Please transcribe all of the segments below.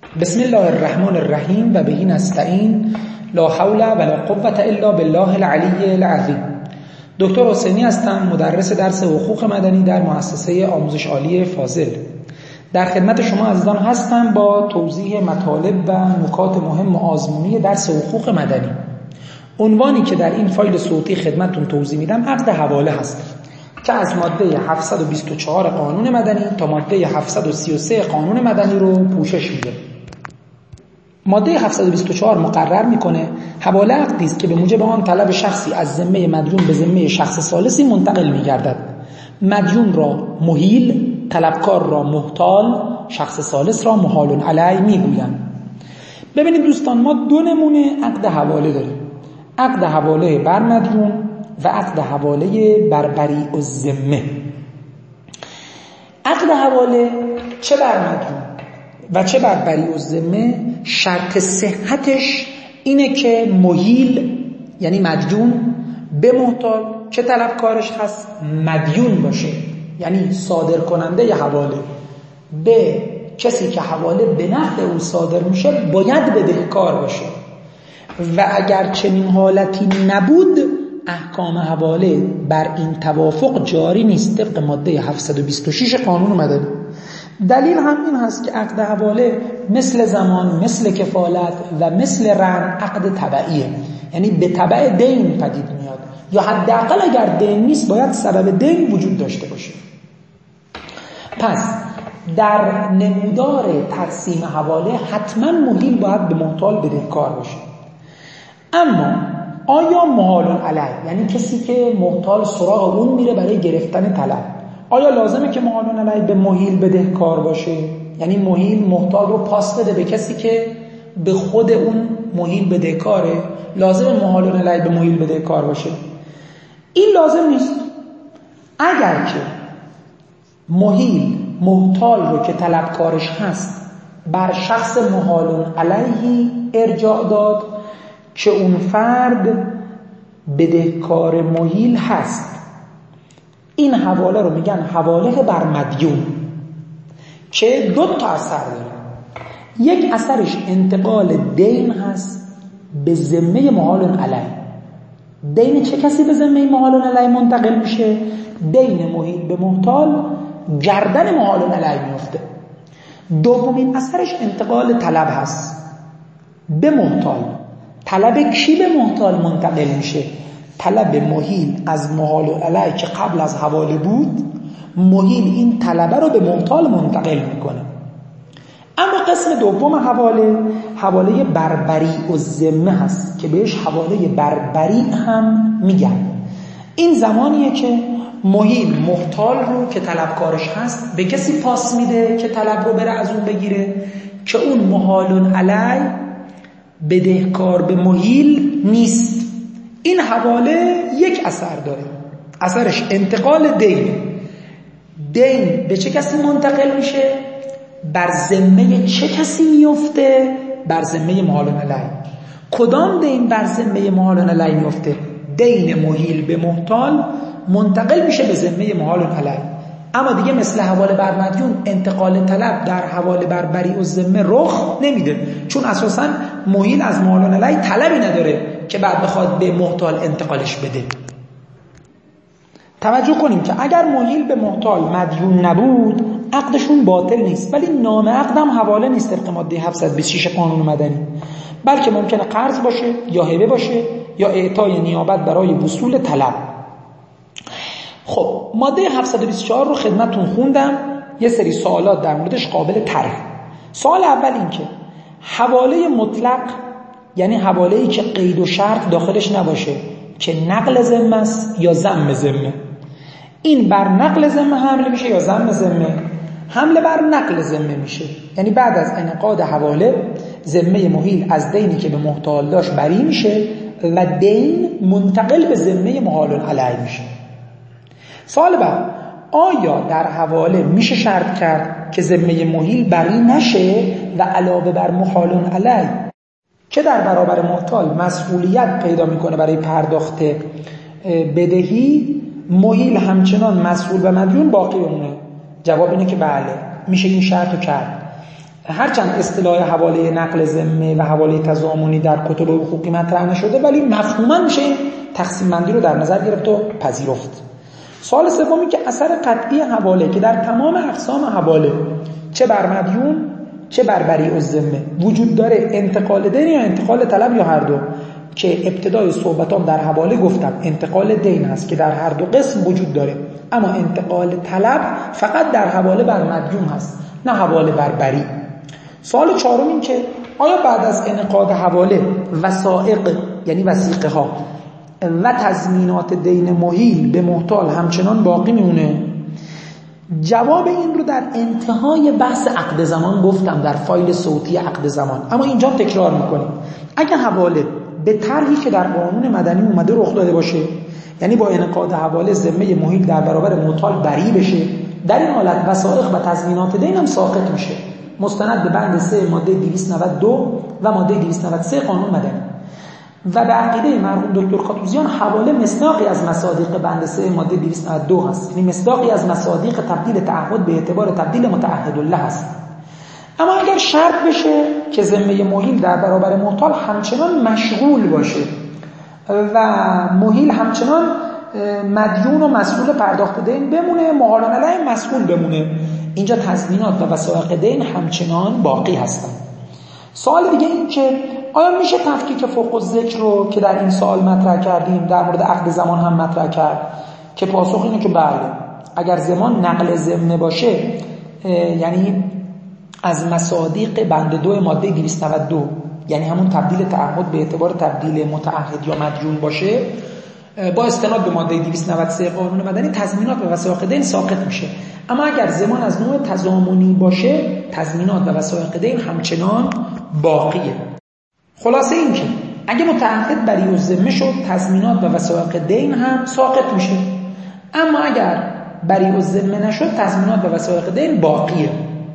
بسم الله الرحمن الرحیم و بهی نستعین لا حول ولا قوة الا بالله العلی العظیم. دکتر حسینی هستم، مدرس درس حقوق مدنی در مؤسسه آموزش عالی فاضل. در خدمت شما عزیزان هستم با توضیح مطالب و نکات مهم و آزمونی درس حقوق مدنی. عنوانی که در این فایل صوتی خدمتتون توضیح میدم عقد حواله هست که از ماده 724 قانون مدنی تا ماده 733 قانون مدنی رو پوشش میده. ماده 724 مقرر میکنه حواله عقدی است که به موجب آن طلب شخصی از ذمه مدیون به ذمه شخص ثالثی منتقل میگردد. مدیون را محیل، طلبکار را محتال، شخص ثالث را محال علیه میگویند. ببینید دوستان، ما دو نمونه عقد حواله داریم: عقد حواله بر مدیون و عقد حواله بر بریء الذمه. عقد حواله چه بر مدیون و چه بر بریء الذمه شرط صحتش اینه که محیل یعنی مدیون به محتال که طلبکارش هست مدیون باشه، یعنی صادر کننده ی حواله به کسی که حواله به نفع او صادر میشه باید بدهکار باشه و اگر چنین حالتی نبود احکام حواله بر این توافق جاری نیست طبق ماده 726 قانون مدنی. دلیل هم این هست که عقد حواله مثل زمان، مثل کفالت و مثل رهن عقد تبعیه، یعنی به تبع دین پدید میاد، یا حداقل اگر دین نیست باید سبب دین وجود داشته باشه. پس در نمودار تقسیم حواله حتما محیل باید به محتال بدهکار باشه. اما آیا محال علیه، یعنی کسی که محتال سراغ اون میره برای گرفتن طلب، آیا لازمه که محال علیه به محیل بدهکار باشه؟ یعنی محیل محتال رو پاس بده به کسی که به خود اون محیل بدهکاره؟ لازمه محال علیه به محیل بدهکار باشه؟ این لازم نیست. اگر که محیل محتال رو که طلبکارش هست بر شخص محال علیه ارجاع داد که اون فرد بدهکار محیل هست، این حواله رو میگن حواله بر مدیون که دو تا اثر داره. یک اثرش انتقال دین هست به ذمه محال علیه. دین چه کسی به ذمه محال علیه منتقل میشه؟ دین محیل به محتال گردن محال علیه میفته. دومین اثرش انتقال طلب هست به محتال. طلب کی به محتال منتقل میشه؟ طلب محیل از محال علیه که قبل از حواله بود، محیل این طلبه رو به محتال منتقل میکنه. اما قسم دوم حواله بر بریء الذمه هست که بهش حواله بر بریء هم میگن. این زمانیه که محیل محتال رو که طلبکارش هست به کسی پاس میده که طلب رو بره از اون بگیره که اون محال علیه بدهکار به محیل نیست. این حواله یک اثر داره، اثرش انتقال دین. دین به چه کسی منتقل میشه؟ بر ذمه چه کسی میفته؟ بر ذمه محال علیه. کدام دین بر ذمه محال علیه میفته؟ دین محیل به محتال منتقل میشه به ذمه محال علیه. اما دیگه مثل حواله بر مدیون انتقال طلب در حواله بر بریء الذمه رخ نمیده، چون اساساً محیل از محال علیه طلبی نداره که بعد بخواد به محتال انتقالش بده. توجه کنیم که اگر محیل به محتال مدیون نبود عقدشون باطل نیست، ولی نام عقدم حواله نیست طبق ماده 726 قانون مدنی، بلکه ممکنه قرض باشه یا هبه باشه یا اعطای نیابت برای وصول طلب. خب ماده 724 رو خدمتتون خوندم، یه سری سوالات در موردش قابل طرح. سوال اول این که حواله مطلق یعنی حواله‌ای که قید و شرط داخلش نباشه که نقل ذمه است یا ضم ذمه، این بر نقل ذمه حمل میشه یا ضم ذمه؟ حمله بر نقل ذمه میشه، یعنی بعد از انعقاد حواله ذمه محیل از دینی که به محتال داشت بری میشه و دین منتقل به ذمه محال علیه میشه. سوال بعد، آیا در حواله میشه شرط کرد که ذمه محیل بری نشه و علاوه بر محال علیه که در برابر محتال مسئولیت پیدا میکنه برای پرداخت بدهی، محیل همچنان مسئول و مدیون باقی بمونه؟ جواب اینه که بله، میشه این شرط رو کرد. هرچند اصطلاح حواله نقل ذمه و حواله تضامنی در کتب حقوقی مطرح نشده، ولی مفهوما میشه تقسیم بندی رو در نظر گرفت و پذیرفت. سوال سومی که اثر قطعی حواله که در تمام اقسام حواله چه بر مدیون چه بر بریء الذمه وجود داره، انتقال دین یا انتقال طلب یا هر دو، که ابتدای صحبتام در حواله گفتم انتقال دین هست که در هر دو قسم وجود داره، اما انتقال طلب فقط در حواله بر مدیون هست، نه حواله بر بری. سوال چهارم این که آیا بعد از انعقاد حواله وثائق یعنی وثیقه ها و تضمینات دین مهیل به محتال همچنان باقی میمونه؟ جواب این رو در انتهای بحث عقد زمان گفتم در فایل صوتی عقد زمان، اما اینجا تکرار میکنیم. اگر حواله به طرحی که در قانون مدنی اومده رخ داده باشه، یعنی با انعقاد حواله ذمه مهیل در برابر محتال بری بشه، در این حالت وثائق و تضمینات دین هم ساقط میشه، مستند به بند 3 ماده 292 و ماده 293 قانون مدنی. و به عقیده مرحوم دکتر کاتوزیان حواله مصداقی از مصادیق بند 3 ماده 292 هست، یعنی مصداقی از مصادیق تبدیل تعهد به اعتبار تبدیل متعهدالله هست. اما اگر شرط بشه که ذمه مهیل در برابر محتال همچنان مشغول باشه و مهیل همچنان مدیون و مسئول پرداخت دین بمونه، محالن علیه مسئول بمونه، اینجا تضمینات و وثائق دین همچنان باقی هستند. سوال دیگه این که آیا میشه تفکیک فوق الذکر رو که در این سوال مطرح کردیم در مورد عقد زمان هم مطرح کرد؟ که پاسخ اینه که بله، اگر زمان نقل ضمن باشه، یعنی از مصادیق بند 2 ماده 292 یعنی همون تبدیل تعهد به اعتبار تبدیل متعهد یا مدیون باشه، با استناد به ماده 293 قانون مدنی تضمینات و وثائق دین ساقط میشه. اما اگر زمان از نوع تضامنی باشه، تضمینات و وثائق دین همچنان باقیه. خلاصه این که اگه متعهد بریء الذمه شد، تضمینات و وثائق دین هم ساقط میشه، اما اگر بریء الذمه نشد، تضمینات و وثائق دین باقیه.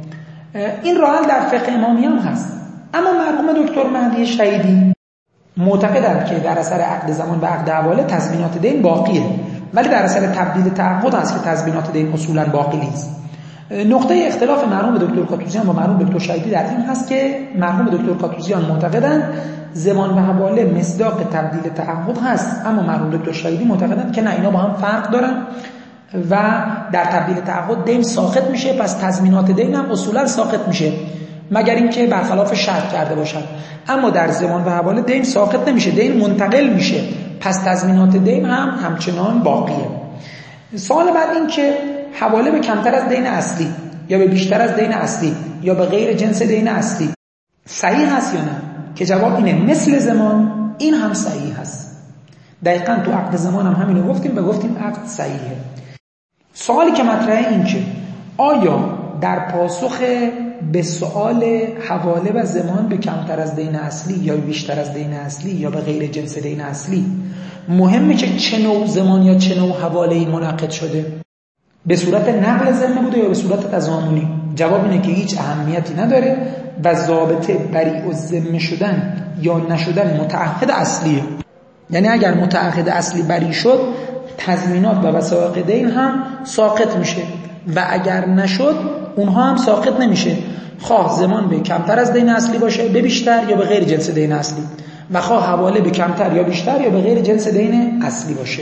این راه در فقه امامی هم هست. اما مرحوم دکتر مهدی شهیدی معتقدند که در اثر عقد زمان و عقد حواله تضمینات دین باقیه، ولی در اثر تبدیل تعهد هست که تضمینات دین اصولا باقی نیست. نقطه اختلاف مرحوم دکتر کاتوزیان و مرحوم دکتر شهیدی در این هست که مرحوم دکتر کاتوزیان معتقدند زمان و حواله مصداق تبدیل تعهد هست، اما مرحوم دکتر شهیدی معتقدند که نه، اینا با هم فرق دارن و در تبدیل تعهد دین ساقط میشه، پس تضمینات دین هم اصولا ساقط میشه مگر اینکه برخلاف شرط کرده باشن. اما در زمان و حواله دین ساقط نمیشه، دین منتقل میشه، پس تضمینات دین هم همچنان باقیه. سوال بعد این که حواله به کمتر از دین اصلی یا به بیشتر از دین اصلی یا به غیر جنس دین اصلی صحیح هست یا نه؟ که جواب اینه مثل زمان این هم صحیح هست. دقیقاً تو عقد زمان هم همینو گفتیم و گفتیم عقد صحیحه. سوالی که مطرحه این که آیا در پاسخ به سوال حواله و زمان به کمتر از دین اصلی یا بیشتر از دین اصلی یا به غیر جنس دین اصلی مهمه که چه نوع زمان یا چه نوع حواله منعقد شده، به صورت نقل ذمه بوده یا به صورت تضامنی؟ جواب اینه که هیچ اهمیتی نداره و ضابطه بریء الذمه شدن یا نشدن متعهد اصلیه. یعنی اگر متعهد اصلی بری شد، تضمینات و وثائق دین هم ساقط میشه و اگر نشد اونها هم ساقط نمیشه، خواه زمان به کمتر از دین اصلی باشه به بیشتر یا به غیر جنس دین اصلی، و خواه حواله به کمتر یا بیشتر یا به غیر جنس دین اصلی باشه.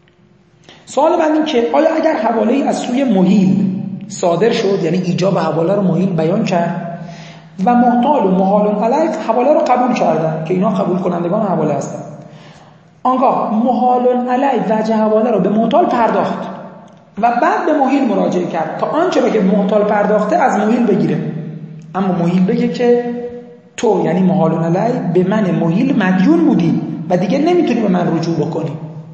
سوال بعد این که آیا اگر حواله از سوی مهیل صادر شد، یعنی ایجاب حواله رو مهیل بیان کرد و محتال و محال علیه حواله رو قبول کردن که اینا قبول کنندگان حواله هستن، آنگاه محال علیه وجه حواله رو به محتال پرداخت و بعد به مهیل مراجعه کرد تا آنچه را که محتال پرداخته از مهیل بگیره، اما مهیل بگه که تو یعنی محال علیه به من مهیل مدیون بودی و دیگه نمیتونی به من رجوع بکنی.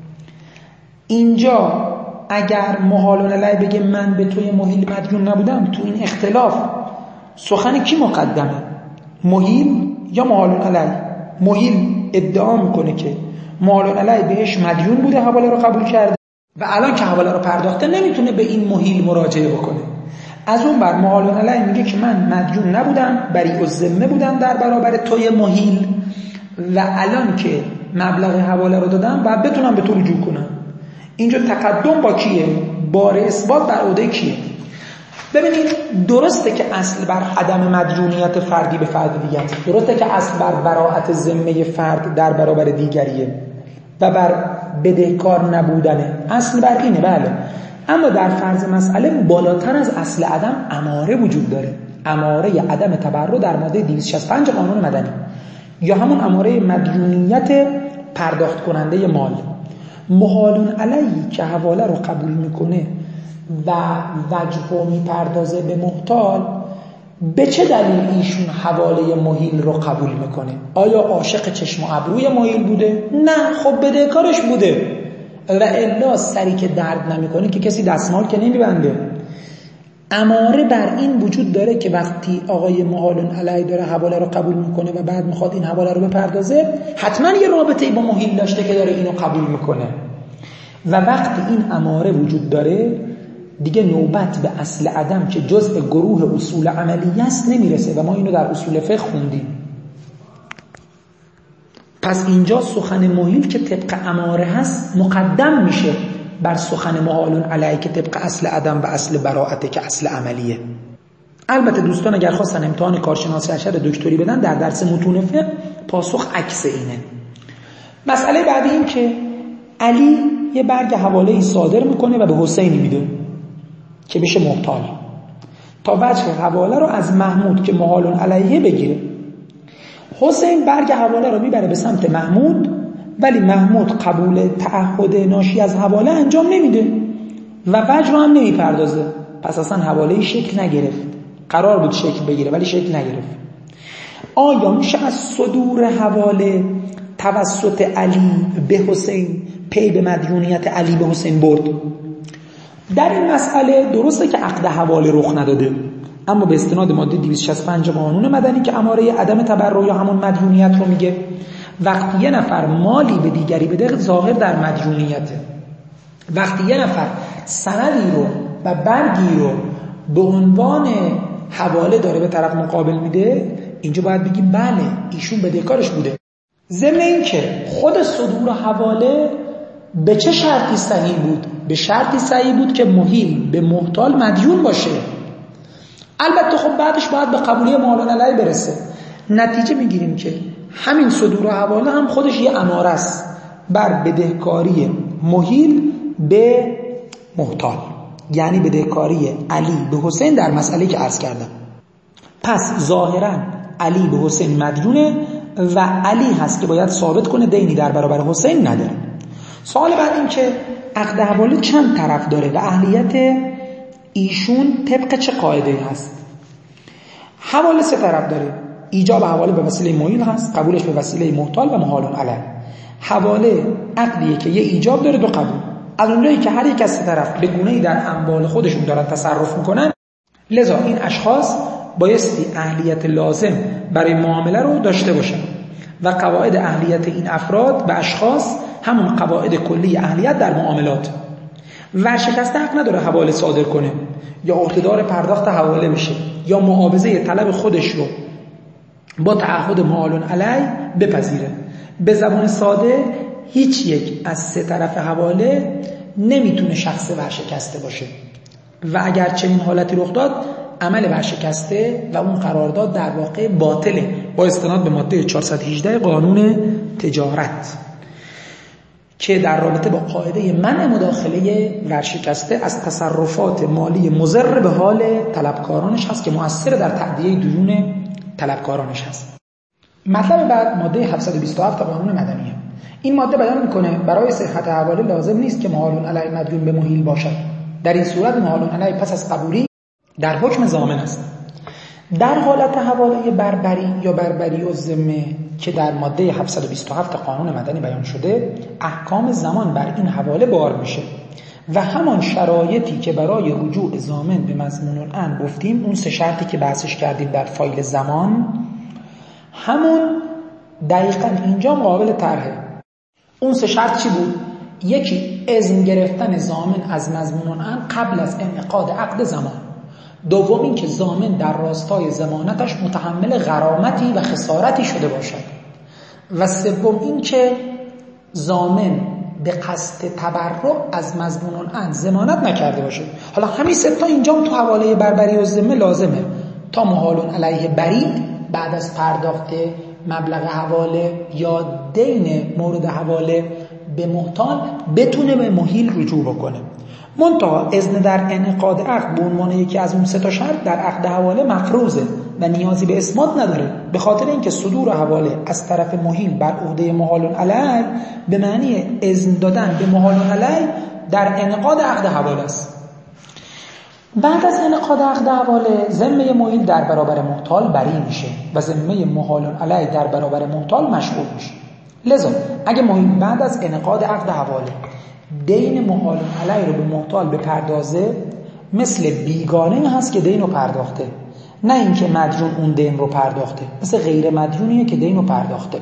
اینجا اگر محال علیه بگه من به توی مهیل مدیون نبودم، تو این اختلاف سخن کی مقدمه، مهیل یا محال علیه؟ مهیل ادعا میکنه که محال علیه بهش مدیون بوده، حواله رو قبول کرده و الان که حواله رو پرداخته نمیتونه به این مهیل مراجعه بکنه. از اون بر محال علیه میگه که من مدیون نبودم، بریء الذمه بودم در برابر توی مهیل و الان که مبلغ حواله رو دادم باید بتونم به تو رجوع کنم. اینجا تقدم با کیه؟ بار اثبات بر عهده کیه؟ ببینید درسته که اصل بر عدم مدیونیت فردی به فرد دیگر است، درسته که اصل بر براءت ذمه فرد در برابر دیگریه و بر بدهکار نبودنه، اصل بر اینه، بله. اما در فرض مسئله بالاتر از اصل عدم اماره وجود داره، اماره عدم تبرع در ماده 265 قانون مدنی، یا همون اماره مدیونیت پرداخت کننده مال. محال علیه که حواله رو قبول میکنه و وجه میپردازه به محتال، به چه دلیل ایشون حواله محیل رو قبول میکنه؟ آیا عاشق چشم و ابروی محیل بوده؟ نه، خب بدهکارش بوده. و الا سری که درد نمیکنه که کسی دستمال که نمیبنده. اماره بر این وجود داره که وقتی آقای محال علیه داره حواله رو قبول میکنه و بعد میخواد این حواله رو بپردازه، حتما یه رابطه‌ای با محیل داشته که داره اینو قبول میکنه. و وقتی این اماره وجود داره، دیگه نوبت به اصل عدم که جزء گروه اصول عملی است نمیرسه و ما اینو در اصول فقه خوندیم. پس اینجا سخن محیل که طبق اماره هست مقدم میشه بر سخن محال علیه که طبق اصل عدم و اصل براءته که اصل عملیه. البته دوستان اگر خواستن امتحان کارشناسی ارشد دکتری بدن، در درس متون فقه پاسخ عکس اینه. مسئله بعدی این که علی یه برگ حواله صادر میکنه و به حسین میده که بشه محتال، تا وجه حواله رو از محمود که محال علیه بگیره. حسین برگ حواله رو میبره به سمت محمود، ولی محمود قبول تعهد ناشی از حواله انجام نمیده و وجه رو هم نمیپردازه. پس اصلا حواله شکل نگرفت، قرار بود شکل بگیره ولی شکل نگرفت. آیا میشه از صدور حواله توسط علی به حسین پی به مدیونیت علی به حسین برد؟ در این مسئله درسته که عقد حواله رخ نداده، اما به استناد ماده 265 قانون مدنی که اماره عدم تبرع یا همون مدیونیت رو میگه، وقتی یه نفر مالی به دیگری بده ظاهر در مدیونیته. وقتی یه نفر سندی رو و برگی رو به عنوان حواله داره به طرف مقابل میده، اینجا باید بگیم بله ایشون بدهکارش بوده. ضمن این که خود صدور حواله به چه شرطی صحیح بود؟ به شرطی صحیح بود که محیل به محتال مدیون باشه. البته خب بعدش باید به قبولی محال علیه برسه. نتیجه میگیریم که همین صدور حواله هم خودش یه اماره است بر بدهکاری محیل به محتال، یعنی بدهکاری علی به حسین در مسئله که عرض کردم. پس ظاهرا علی به حسین مدیونه و علی هست که باید ثابت کنه دینی در برابر حسین نداره. سوال بعد این که عقد حواله چند طرف داره و اهلیت ایشون طبق چه قاعده هست؟ حواله سه طرف داره. ایجاب حواله به وسیله محیل هست، قبولش به وسیله محتال و محال علیه. حواله عقدیه که یه ایجاب داره دو قبول. از اونجایی که هر یک از سه طرف به گونه‌ای در اموال خودشون دارن تصرف میکنن، لذا این اشخاص بایستی اهلیت لازم برای معامله رو داشته باشن و قواعد اهلیت این افراد و اشخاص همون قواعد کلی اهلیت در معاملات. ورشکسته حق نداره حواله صادر کنه یا عهده‌دار پرداخت حواله بشه یا معاوضه طلب خودش رو با تعهد محال علیه بپذیره. به زبان ساده هیچ یک از سه طرف حواله نمیتونه شخص ورشکسته باشه و اگر چنین حالتی رخ داد عمل ورشکسته و اون قرارداد در واقع باطله با استناد به ماده 418 قانون تجارت که در رابطه با قاعده منع مداخله ورشکسته از تصرفات مالی مضر به حال طلبکارانش هست که مؤثر در تأدیه دیون طلبکارانش هست. مطلب بعد ماده 727 قانون مدنیه. این ماده بیان میکنه برای صحت حواله لازم نیست که محال علیه مدیون به محیل باشد. در این صورت محال علیه پس از قبولی در حکم ضامن است. در حالت حواله بربری یا بربری الذمه که در ماده 727 قانون مدنی بیان شده، احکام زمان بر این حواله بار میشه و همان شرایطی که برای رجوع ضامن به مضمون الان گفتیم، اون سه شرطی که بحثش کردیم در فایل زمان، همون دقیقاً اینجا قابل طرحه. اون سه شرط چی بود؟ یکی اذن گرفتن ضامن از مضمون الان قبل از انعقاد عقد زمان. دوم این که ضامن در راستای ضمانتش متحمل غرامتی و خسارتی شده باشد. و سوم این که ضامن به قصد تبرع از مضمون العقد ضمانت نکرده باشه. حالا همین سه تا اینجا تو حواله بربری و ذمه لازمه تا محال علیه بری بعد از پرداخت مبلغ حواله یا دین مورد حواله به محتال بتونه به محیل رجوع بکنه. منتها اذن در انعقاد عقد به عنوان یکی از اون سه تا شرط در عقد حواله مفروضه و نیازی به اثبات نداره، به خاطر اینکه صدور حواله از طرف محیل بر عهده محال علیه به معنی اذن دادن به محال علیه در انعقاد عقد حواله است. بعد از انعقاد عقد حواله ذمه محیل در برابر محتال بری میشه و ذمه محال علیه در برابر محتال مشغول میشه. لذا اگه محیل بعد از انعقاد عقد حواله دین محال علیه رو به محتال بپردازه، مثل بیگانه هست که دین رو پرداخته، نه اینکه مدیون اون دین رو پرداخته، مثل غیر مدیونیه که دین رو پرداخته.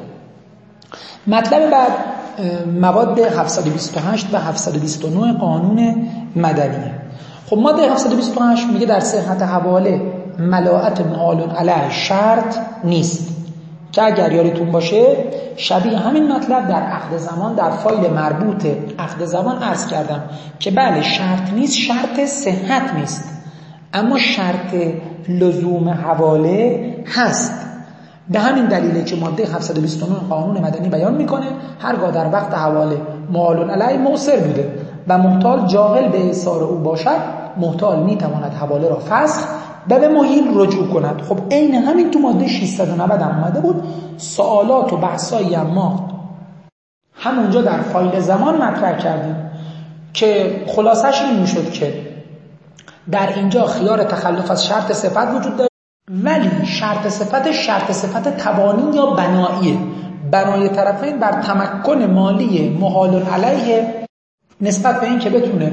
مطلب بعد مواد 728 و 729 قانون مدنیه. خب ماده 728 میگه در صحت حواله ملاءت محال علیه شرط نیست، که اگر یادتون باشه شبیه همین مطلب در عقد زمان در فایل مربوط عقد زمان عرض کردم که بله شرط نیست، شرط صحت نیست، اما شرط لزوم حواله هست. به همین دلیله که ماده 729 قانون مدنی بیان میکنه هرگاه در وقت حواله محال علیه مؤثر بوده و محتال جاهل به ایثار او باشد، محتال میتواند حواله را فسخ و به محیل رجوع کند. خب عین همین تو ماده 690 هم اومده بود. سوالات و بحثایی ما همونجا در فایل زمان مطرح کردیم که خلاصش این میشد که در اینجا خیار تخلف از شرط صفت وجود داره، ولی شرط صفت تبانی یا بناییه، بنای طرفین بر تمکن مالی محال علیه نسبت به این که بتونه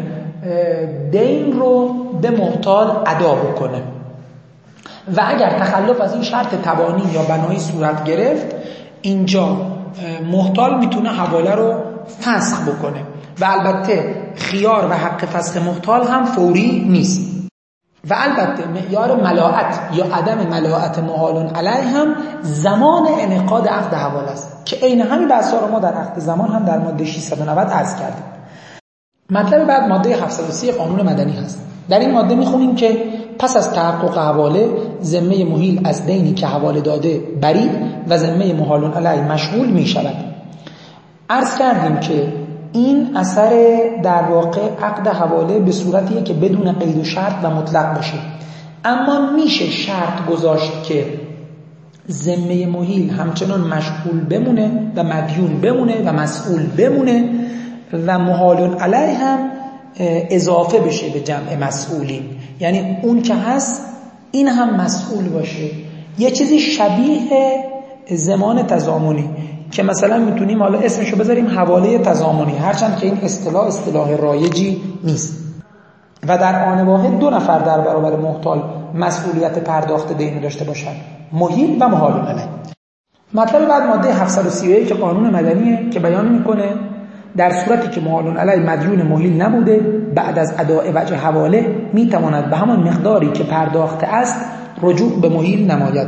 دین رو به محتال ادا بکنه. و اگر تخلف از این شرط تبانی یا بنایی صورت گرفت، اینجا محتال میتونه حواله رو فسخ بکنه و البته خیار و حق فسخ محتال هم فوری نیست. و البته معیار ملاءت یا عدم ملاءت محال علیه هم زمان انعقاد عقد حواله است که عین همین بحثا رو ما در عقد زمان هم در ماده 690 عرض کردیم. مطلب بعد ماده 730 قانون مدنی هست. در این ماده میخونیم که پس از تحقق حواله ذمه محیل از دینی که حواله داده بری و ذمه محال علیه مشغول میشود. عرض کردیم که این اثر در واقع عقد حواله به صورتیه که بدون قید و شرط و مطلق باشه، اما میشه شرط گذاشت که ذمه محیل همچنان مشغول بمونه و مدیون بمونه و مسئول بمونه و محال علیه هم اضافه بشه به جمع مسئولین، یعنی اون که هست این هم مسئول باشه. یه چیزی شبیه زمان تضامنی که مثلا میتونیم حالا اسمشو بذاریم حواله تضامنی، هرچند که این اصطلاح رایجی نیست. و در آن واحد دو نفر در برابر محتال مسئولیت پرداخت دین داشته باشن، محیل و محال علیه. مطلب بعد ماده 731 که قانون مدنیه که بیان میکنه در صورتی که محال علیه مدیون محیل نبوده، بعد از اداء وجه حواله میتواند به همان مقداری که پرداخته است رجوع به محیل نماید.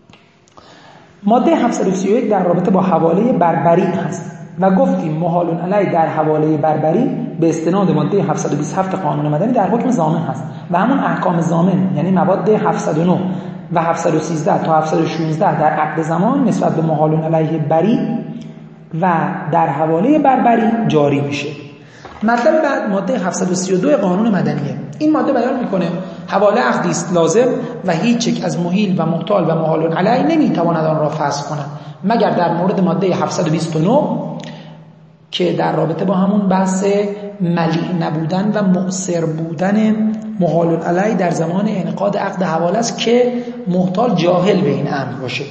ماده 731 در رابطه با حواله بربری هست و گفتیم محال علیه در حواله بربری به استناد ماده 727 قانون مدنی در حکم ضامن هست و همون احکام ضامن یعنی مواد 709 و 713 تا 716 در عقد زمان نسبت به محال علیه بری و در حواله بربری جاری میشه. مطلب بعد ماده 732 قانون مدنیه. این ماده بیان میکنه حواله عقدی است لازم و هیچ یک از محیل و محتال و محال علیه نمیتواند آن را فسخ کند مگر در مورد ماده 729 که در رابطه با همون بحث ملیع نبودن و مؤثر بودن محال علیه در زمان انعقاد عقد حواله است که محتال جاهل به این امر باشه.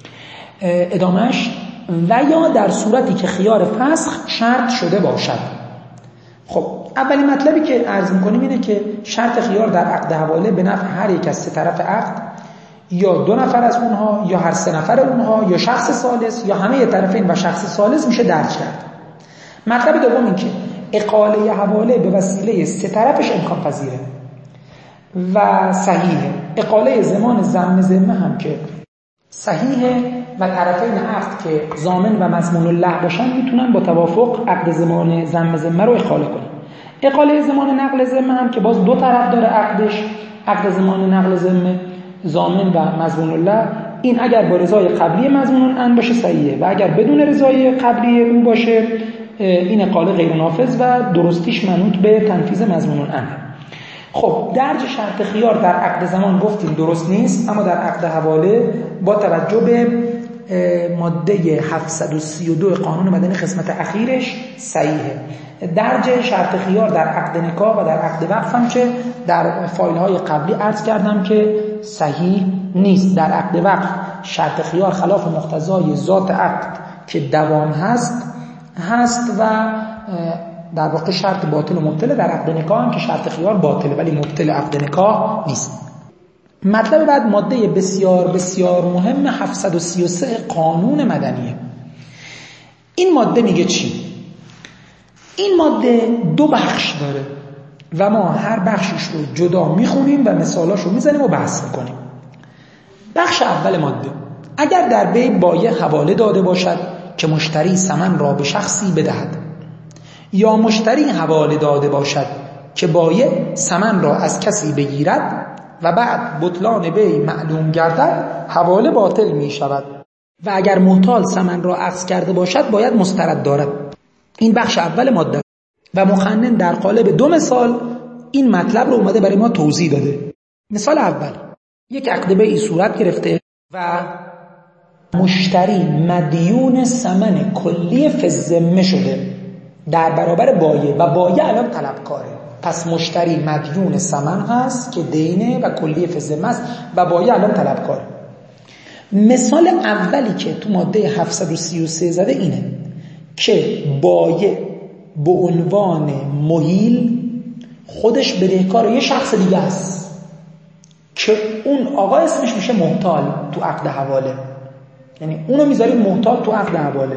ادامهش و یا در صورتی که خیار فسخ شرط شده باشد. خب اولین مطلبی که عرض می‌کنیم اینه که شرط خیار در عقد حواله به نفع هر یک از سه طرف عقد یا دو نفر از اونها یا هر سه نفر اونها یا شخص ثالث یا همه طرفین و شخص ثالث میشه درج کرد. مطلب دوم این که اقاله حواله به وسیله سه طرفش امکان پذیره و صحیحه. اقاله زمان ضمن ذمه هم که صحیحه و طرفین عقد که ضامن و مضمون الله باشن میتونن با توافق عقد ضمان ذمه رو اخاله کنن. اقاله ضمان نقل ذمه هم که باز دو طرف داره عقدش، عقد ضمان نقل ذمه ضامن و مضمون الله، این اگر با رضای قبلی مضمون ان باشه صحیحه و اگر بدون رضای قبلی اون باشه این اقاله غیر نافذ و درستیش منوط به تنفیذ مضمون ان. خب درج شرط خیار در عقد ضمان گفتیم درست نیست، اما در عقد حواله با توجه به ماده 732 قانون مدنی قسمت اخیرش صحیحه. درج شرط خیار در عقد نکاح و در عقد وقف هم که در فایل های قبلی عرض کردم که صحیح نیست. در عقد وقف شرط خیار خلاف مقتضای ذات عقد که دوام هست و در واقع شرط باطل و مبطل. در عقد نکاح هم که شرط خیار باطله ولی مبطل عقد نکاح نیست. مطلب بعد ماده بسیار بسیار مهم 733 قانون مدنیه. این ماده میگه چی؟ این ماده دو بخش داره و ما هر بخشش رو جدا میخونیم و مثالاش رو میزنیم و بحث میکنیم. بخش اول ماده: اگر در بیع بایع حواله داده باشد که مشتری ثمن را به شخصی بدهد یا مشتری حواله داده باشد که بایع ثمن را از کسی بگیرد و بعد بطلان بیع معلوم گردد، حواله باطل می شود و اگر محتال ثمن را اخذ کرده باشد باید مسترد دارد. این بخش اول ماده و مقنن در قالب دو مثال این مطلب رو اومده برای ما توضیح داده. مثال اول: یک عقد بیعی صورت گرفته و مشتری مدیون ثمن کلی فی الذمه شده در برابر بایع و بایع الان طلبکاره. پس مشتری مدیون ثمن هست که دینه و کلی فی الذمه است و بایع الان طلبکاره. مثال اولی که تو ماده 733 زده اینه که بایع به عنوان مهیل خودش بدهکار یه شخص دیگه است که اون آقا اسمش میشه محتال تو عقد حواله، یعنی اونو میذاریم محتال تو عقد حواله.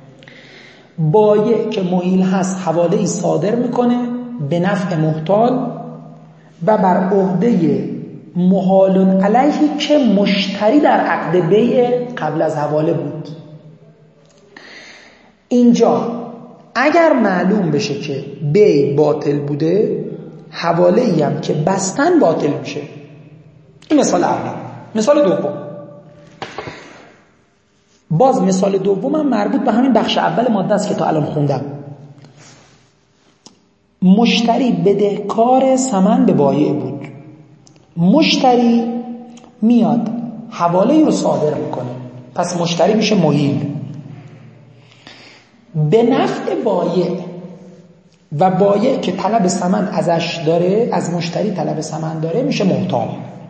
بایع که مهیل هست حواله ای صادر میکنه به نفع محتال و بر عهده محال علیه که مشتری در عقد بیع قبل از حواله بود. اینجا اگر معلوم بشه که بیع باطل بوده، حواله ای هم که بستن باطل میشه. این مثال اول. مثال دوم: باز مثال دومم مربوط به همین بخش اول ماده است که تا الان خوندم. مشتری بدهکار ثمن به بایع بود، مشتری میاد حواله رو صادر میکنه، پس مشتری میشه مهیل به نفع بایع و بایع که طلب ثمن ازش داره، از مشتری طلب ثمن داره، میشه محتال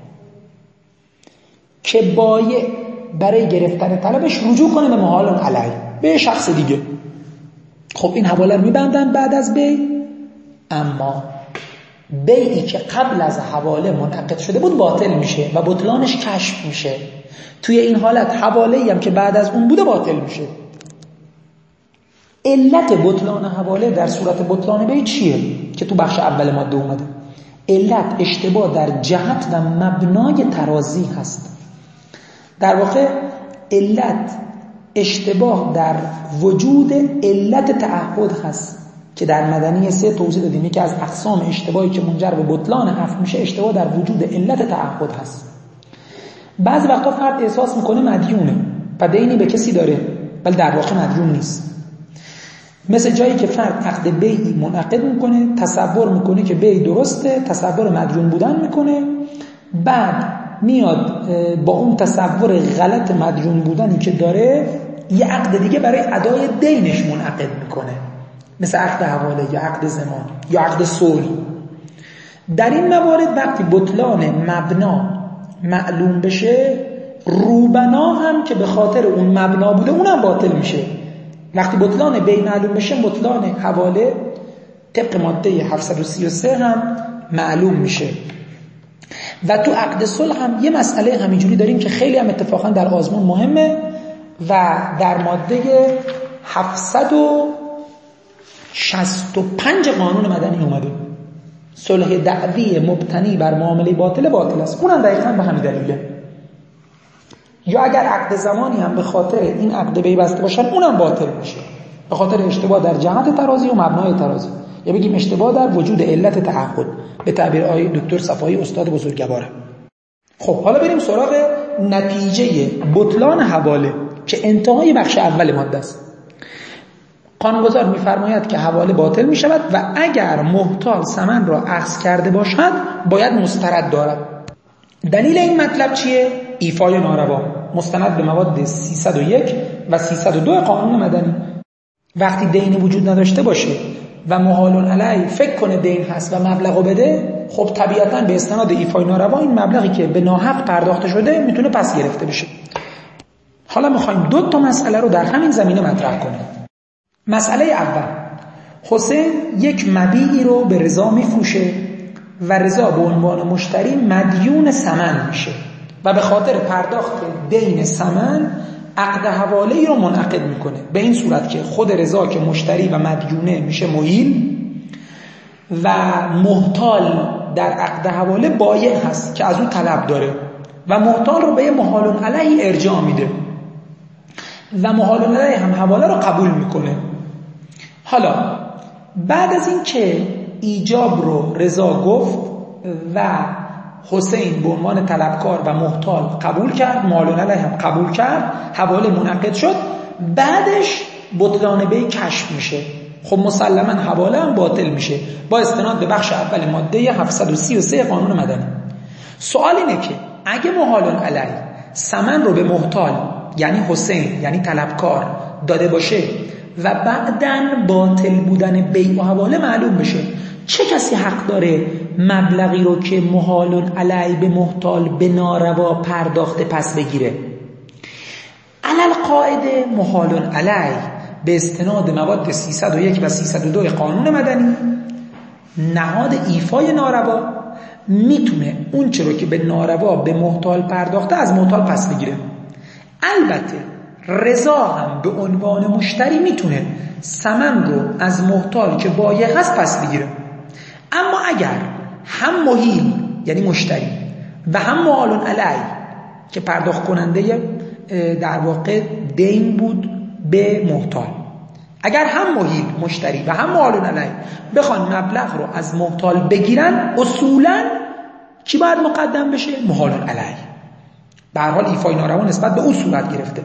که بایع برای گرفتن طلبش رجوع کنه به محال علیه، به شخص دیگه. خب این حواله رو میبندن بعد از بیع، اما بیعی که قبل از حواله منعقد شده بود باطل میشه و بطلانش کشف میشه. توی این حالت حواله‌ای هم که بعد از اون بوده باطل میشه. علت بطلان حواله در صورت بطلان بیع چیه که تو بخش اول ماده اومده؟ علت اشتباه در جهت و مبنای ترازی هست. در واقع علت اشتباه در وجود علت تعهد هست که در مدنی 3 توضیح دادیم. یکی از اقسام اشتباهی که منجر به بطلان عفو میشه اشتباه در وجود علت تعهد هست. بعضی وقتا فرد احساس میکنه مدیونه و دینی به کسی داره ولی در واقع مدیون نیست. مثل جایی که فرد عقد بیعی منعقد میکنه، تصور میکنه که بیع درسته، تصور مدیون بودن میکنه، بعد میاد با اون تصور غلط مدیون بودنی که داره یه عقد دیگه برای ادای دینش منعقد میکنه، مثل عقد حواله یا عقد ضمان یا عقد صلح. در این موارد وقتی بطلان مبنا معلوم بشه، روبنا هم که به خاطر اون مبنا بوده اونم باطل میشه. وقتی بطلان بیع معلوم بشه، بطلان حواله طبق ماده 733 هم معلوم میشه. و تو عقد صلح هم یه مسئله همینجوری داریم که خیلی هم اتفاقا در آزمون مهمه و در ماده 765 قانون مدنی اومده. صلح دعوی مبتنی بر معامله باطل است. اونم دقیقاً به همین دلیله. یا اگر عقد زمانی هم به خاطر این عقد بی بسته باشن اونم باطل میشه، به خاطر اشتباه در جهت ترازی و مبنای ترازی، یا بگیم اشتباه در وجود علت تعهد، به تعبیر آقای دکتر صفایی استاد بزرگوارم. خب حالا بریم سراغ نتیجه بطلان حواله که انتهای بخش اول ماده است. قانونگذار می‌فرماید که حواله باطل می‌شود و اگر محتال ثمن را اخذ کرده باشد باید مسترد دارد. دلیل این مطلب چیه؟ ایفای ناروا مستند به مواد 301 و 302 قانون مدنی. وقتی دین وجود نداشته باشه و محال علیه فکر کنه دین هست و مبلغو بده، خب طبیعتاً به استناد ایفای ناروا این مبلغی که به ناحق پرداخته شده میتونه پس گرفته بشه. حالا میخوایم 2 مسئله رو در همین زمینه مطرح کنیم. مسئله اول، حسین یک مبیعی رو به رضا میفروشه و رضا به عنوان مشتری مدیون ثمن میشه و به خاطر پرداخت دین ثمن عقد حواله رو منعقد میکنه، به این صورت که خود رضا که مشتری و مدیونه میشه محیل و محتال در عقد حواله بایع هست که از اون طلب داره و محتال رو به محال علیه ارجاع میده و محال علیه هم حواله رو قبول میکنه. حالا بعد از این که ایجاب رو رضا گفت و حسین به عنوان طلبکار و محتال قبول کرد، محال علیه هم قبول کرد، حواله منعقد شد، بعدش بطلان بی کشف میشه. خب مسلما حواله هم باطل میشه با استناد به بخش اول ماده 733 قانون مدنی. سوال اینه که اگه محال علیه ثمن رو به محتال یعنی حسین یعنی طلبکار داده باشه و بعدن باطل بودن بیع و حواله معلوم بشه، چه کسی حق داره مبلغی رو که محال علیه به محتال به ناروا پرداخته پس بگیره؟ علل قاعده محال علیه به استناد مواد 301 و 302 قانون مدنی نهاد ایفای ناروا میتونه اون چه رو که به ناروا به محتال پرداخته از محتال پس بگیره. البته رضا هم به عنوان مشتری میتونه ثمن رو از محتال که بایع هست پس بگیره. اما اگر هم محیل یعنی مشتری و هم محال علیه که پرداخت کننده در واقع دین بود به محتال، اگر هم محیل مشتری و هم محال علیه بخوان مبلغ رو از محتال بگیرن، اصولا کی باید مقدم بشه؟ محال علیه. به هر حال ایفای ناروا نسبت به اون صورت گرفته،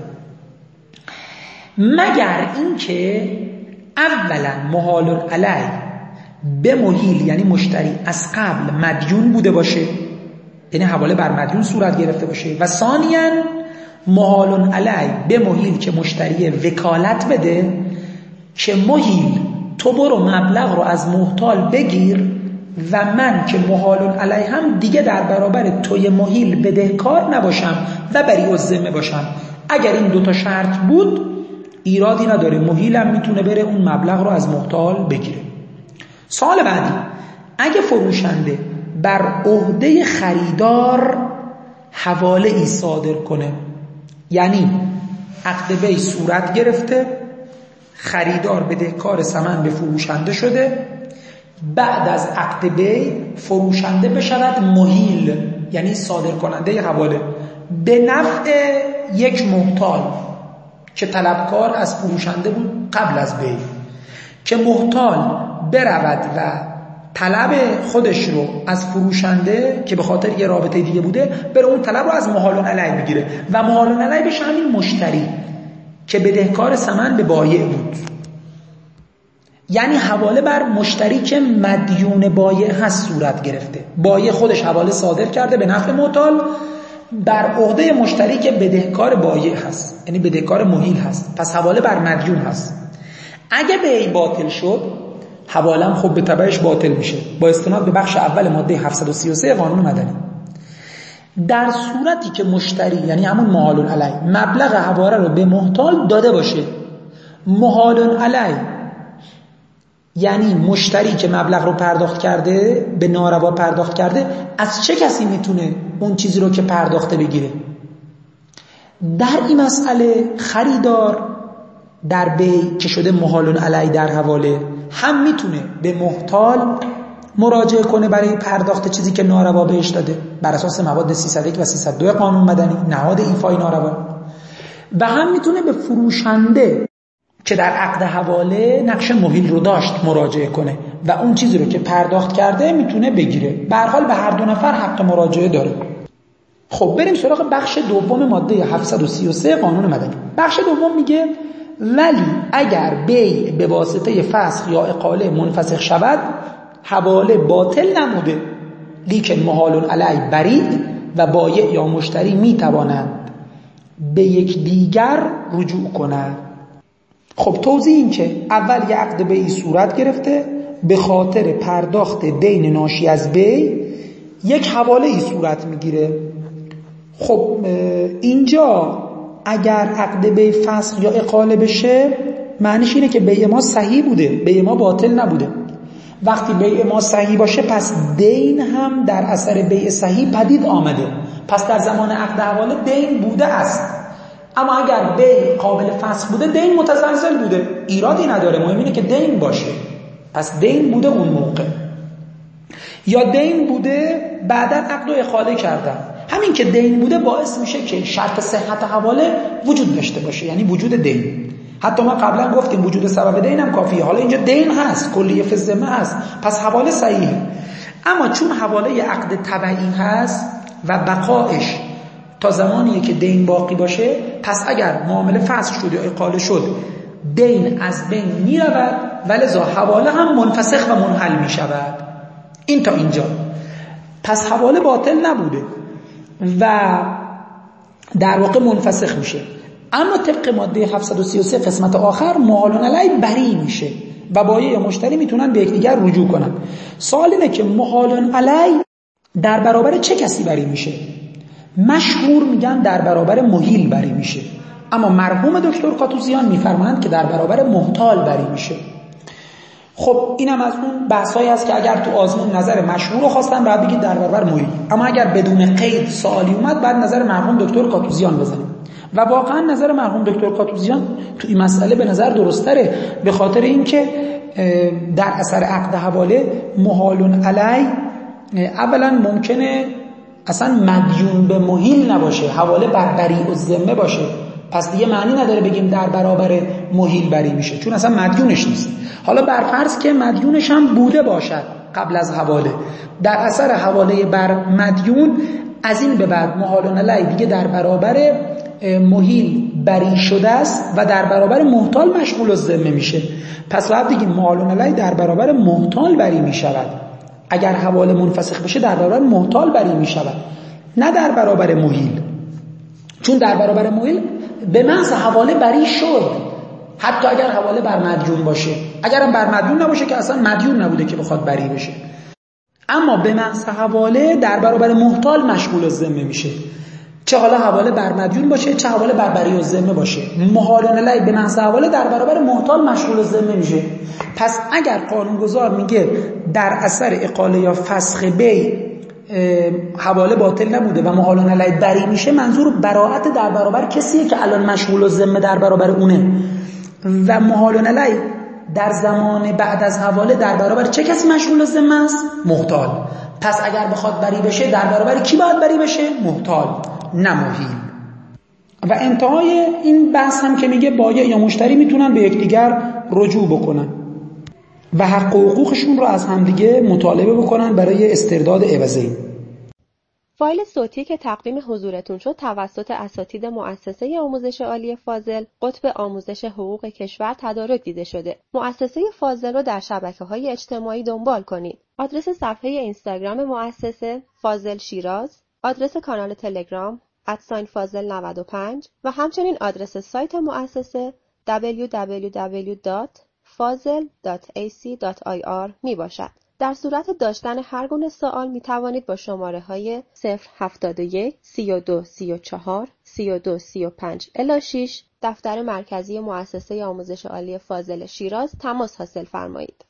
مگر اینکه اولا محال علیه به محیل یعنی مشتری از قبل مدیون بوده باشه، یعنی حواله بر مدیون صورت گرفته باشه، و ثانیاً محال علیه به محیل که مشتری وکالت بده که محیل تو برو مبلغ رو از محتال بگیر و من که محال علیه هم دیگه در برابر توی محیل بدهکار نباشم و بری الذمه باشم. اگر این 2 شرط بود ایرادی نداره، محیلم میتونه بره اون مبلغ رو از محتال بگیره. سوال بعدی، اگه فروشنده بر عهده خریدار حواله ای صادر کنه، یعنی عقد بی صورت گرفته، خریدار بدهکار ثمن به فروشنده شده، بعد از عقد بی فروشنده بشود محیل یعنی صادر کننده حواله به نفع یک محتال که طلبکار از فروشنده بود قبل از بی، که محتال برود و طلب خودش رو از فروشنده که به خاطر یه رابطه دیگه بوده بره اون طلب رو از محال علیه بگیره و محال علیه بشه همین مشتری که بدهکار ثمن به بایع بود. یعنی حواله بر مشتری که مدیون بایع هست صورت گرفته، بایع خودش حواله صادر کرده به نفع محتال بر عهده مشتری که بدهکار بایع هست، یعنی بدهکار محیل هست، پس حواله بر مدیون هست. اگه بیع باطل شد حواله هم خب به تبعش باطل میشه با استناد به بخش اول ماده 733 قانون مدنی. در صورتی که مشتری یعنی همون محال علیه مبلغ حواله رو به محتال داده باشه، محال علیه یعنی مشتری که مبلغ رو پرداخت کرده به ناروا پرداخت کرده، از چه کسی میتونه اون چیزی رو که پرداخته بگیره؟ در این مسئله خریدار در بیع که شده محال علیه در حواله هم میتونه به محتال مراجعه کنه برای پرداخت چیزی که ناروا بهش داده بر اساس مواد 301 و 302 قانون مدنی، نهاد ایفای ناروا. و هم میتونه به فروشنده که در عقد حواله نقش مهیل رو داشت مراجعه کنه و اون چیزی رو که پرداخت کرده میتونه بگیره. به هر حال به هر دو نفر حق مراجعه داره. خب بریم سراغ بخش دوم ماده 733 قانون مدنی. بخش دوم میگه ولی اگر بیع به واسطه فسخ یا اقاله منفسخ شود، حواله باطل نموده لیکن محال علیه برید و بایع یا مشتری میتوانند به یک دیگر رجوع کنند. خب توضیح این که اول یه عقد بیعی صورت گرفته، به خاطر پرداخت دین ناشی از بیع یک حواله ای صورت میگیره. خب اینجا اگر عقد بیع فسخ یا اقاله بشه معنیش اینه که بیع ما صحیح بوده، بیع ما باطل نبوده. وقتی بیع ما صحیح باشه پس دین هم در اثر بیع صحیح پدید آمده، پس در زمان عقد حواله دین بوده است. اما اگر بیع قابل فسخ بوده دین متزلزل بوده، ایرادی نداره، مهم اینه که دین باشه. پس دین بوده اون موقع، یا دین بوده بعدا عقد و اقاله کردن. همین که دین بوده باعث میشه که شرط صحت حواله وجود داشته باشه، یعنی وجود دین. حتی ما قبلا گفتیم وجود سبب دین هم کافیه، حالا اینجا دین هست، کلیه فی الذمه هست، پس حواله صحیحه. اما چون حواله عقد تبعی هست و بقایش تا زمانیه که دین باقی باشه، پس اگر معامله فسخ شد یا اقاله شد دین از بین میرود و لذا حواله هم منفسخ و منحل میشود. این تا اینجا. پس حواله باطل نبوده و در واقع منفسخ میشه. اما طبق ماده 733 قسمت آخر محال علیه بری میشه و بایع یا مشتری میتونن به یکدیگر رجوع کنن. سوال اینه که محال علیه در برابر چه کسی بری میشه؟ مشهور میگن در برابر مهیل بری میشه، اما مرحوم دکتر کاتوزیان میفرمایند که در برابر محتال بری میشه. خب اینم از اون بحثایی هست که اگر تو آزمون نظر مشهور رو خواستن باید بگید در برابر مهیل، اما اگر بدون قید سوالی اومد بعد نظر مرحوم دکتر کاتوزیان بزنیم. و واقعا نظر مرحوم دکتر کاتوزیان تو این مسئله به نظر درستره، به خاطر اینکه در اثر عقد حواله محال علیه اولا ممکنه اصلا مدیون به مهیل نباشه، حواله بر بریء الذمه باشه، پس دیگه معنی نداره بگیم در برابر مهیل بری میشه چون اصلا مدیونش نیست. حالا برفرض که مدیونش هم بوده باشد قبل از حواله، در اثر حواله بر مدیون از این به بعد محال علیه دیگه در برابر مهیل بری شده است و در برابر محتال مشمول الذمه میشه. پس باید دیگه محال علیه در برابر محتال بری میشود. اگر حواله منفسخ بشه در برابر محتال بری میشود، نه در برابر مهیل، چون در برابر مهیل به محض حواله بری شد، حتی اگر حواله بر مدیون باشه. اگرم بر مدیون نباشه که اصلا مدیون نبوده که بخواد بری بشه. اما به محض حواله در برابر محتال مشمول الذمه میشه، چه حالا حواله بر مدیون باشه چه حواله بر بری الذمه باشه. محال علیه به محض حواله در برابر محتال مشمول الذمه میشه. پس اگر قانونگذار میگه در اثر اقاله یا فسخ بیع حواله باطل نبوده و محال علیه بری میشه، منظور براءت در برابر کسیه که الان مشمول الذمه در برابر اونه و محال علیه در زمان بعد از حواله در برابر چه کسی مشمول الذمه است؟ محتال. پس اگر بخواد بری بشه در برابر کی باید بری بشه؟ محتال، نه مهیل. و انتهای این بحث هم که میگه بایع یا مشتری میتونن به یکدیگر رجوع بکنن و حق و حقوقشون رو از همدیگه مطالبه بکنن برای استرداد عوضین. فایل صوتی که تقدیم حضورتون شد توسط اساتید مؤسسه آموزش عالی فاضل قطب آموزش حقوق کشور تدارک دیده شده. مؤسسه فاضل رو در شبکه‌های اجتماعی دنبال کنید. آدرس صفحه اینستاگرام مؤسسه فاضل شیراز، آدرس کانال تلگرام @فاضل95 و همچنین آدرس سایت مؤسسه www.fazil.ac.ir می باشد. در صورت داشتن هر گونه سوال می توانید با شماره های 071 32 34 32 35 الی 6 دفتر مرکزی مؤسسه آموزش عالی فاضل شیراز تماس حاصل فرمایید.